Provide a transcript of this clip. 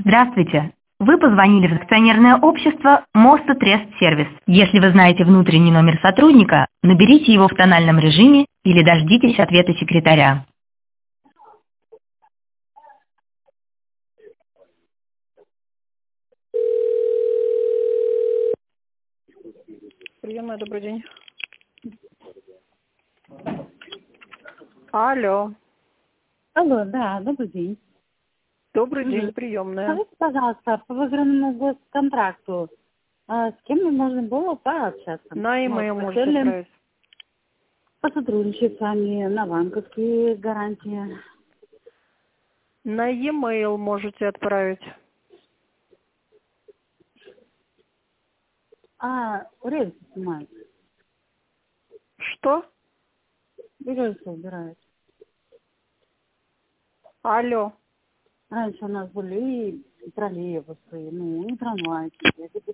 Здравствуйте. Вы позвонили в акционерное общество Моста Трест Сервис. Если вы знаете внутренний номер сотрудника, наберите его в тональном режиме или дождитесь ответа секретаря. Приемная, добрый день. Алло. Алло, да, добрый день. Добрый день, приемная. Скажите, пожалуйста, по выигранному госконтракту, с кем мне можно было пообщаться? На e-mail Может, можете хотели отправить. посотрудничать с вами на банковские гарантии. На e-mail можете отправить. Рельсы снимают, Что? рельсы убирают. Алло. Раньше у нас были и троллейбусы, и трамвайчики,